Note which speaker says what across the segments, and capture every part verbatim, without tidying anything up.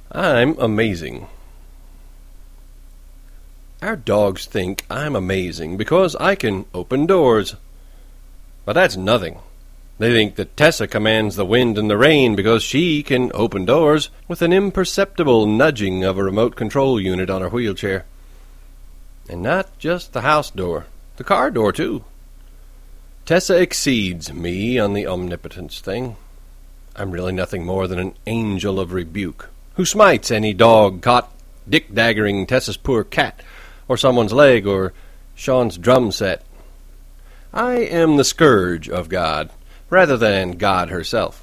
Speaker 1: I'm amazing. Our dogs think I'm amazing because I can open doors. But that's nothing. They think that Tessa commands the wind and the rain because she can open doors with an imperceptible nudging of a remote control unit on her wheelchair. And not just the house door, the car door, too. Tessa exceeds me on the omnipotence thing. I'm really nothing more than an angel of rebuke, who smites any dog caught dick-daggering Tessa's poor cat, or someone's leg, or Sean's drum set. I am the scourge of God, rather than God herself.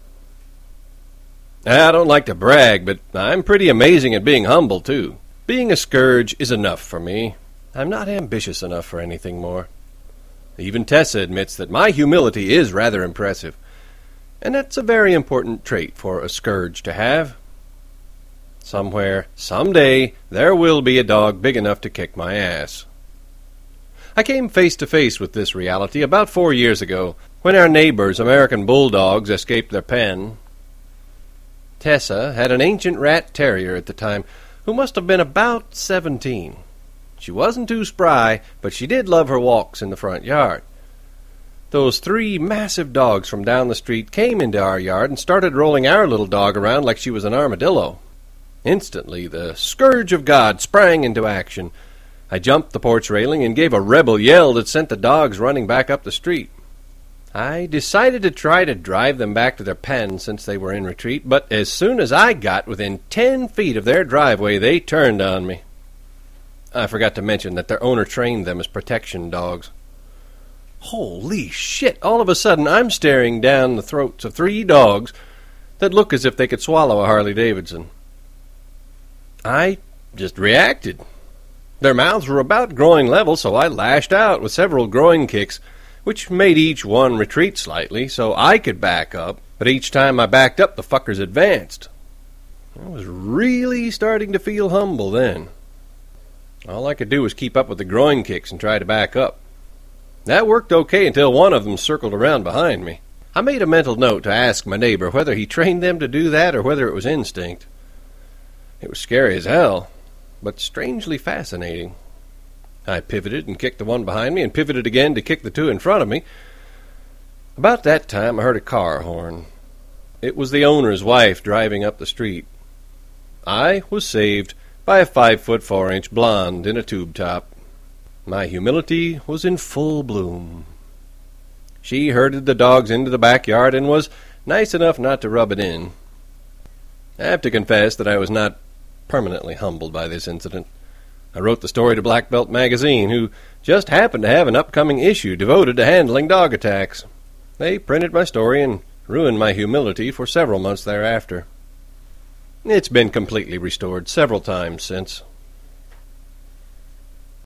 Speaker 1: I don't like to brag, but I'm pretty amazing at being humble, too. Being a scourge is enough for me. I'm not ambitious enough for anything more. Even Tessa admits that my humility is rather impressive, and that's a very important trait for a scourge to have. Somewhere, someday, there will be a dog big enough to kick my ass. I came face to face with this reality about four years ago, when our neighbors' American bulldogs escaped their pen. Tessa had an ancient rat terrier at the time, who must have been about seventeen. She wasn't too spry, but she did love her walks in the front yard. Those three massive dogs from down the street came into our yard and started rolling our little dog around like she was an armadillo. Instantly, the scourge of God sprang into action. I jumped the porch railing and gave a rebel yell that sent the dogs running back up the street. I decided to try to drive them back to their pen since they were in retreat, but as soon as I got within ten feet of their driveway, they turned on me. I forgot to mention that their owner trained them as protection dogs. Holy shit! All of a sudden, I'm staring down the throats of three dogs that look as if they could swallow a Harley-Davidson. I just reacted. Their mouths were about groin level, so I lashed out with several groin kicks, which made each one retreat slightly so I could back up, but each time I backed up, the fuckers advanced. I was really starting to feel humble then. All I could do was keep up with the groin kicks and try to back up. That worked okay until one of them circled around behind me. I made a mental note to ask my neighbor whether he trained them to do that or whether it was instinct. It was scary as hell, but strangely fascinating. I pivoted and kicked the one behind me and pivoted again to kick the two in front of me. About that time, I heard a car horn. It was the owner's wife driving up the street. I was saved by a five-foot-four-inch blonde in a tube top. My humility was in full bloom. She herded the dogs into the backyard and was nice enough not to rub it in. I have to confess that I was not permanently humbled by this incident. I wrote the story to Black Belt magazine, who just happened to have an upcoming issue devoted to handling dog attacks. They printed my story and ruined my humility for several months thereafter. It's been completely restored several times since.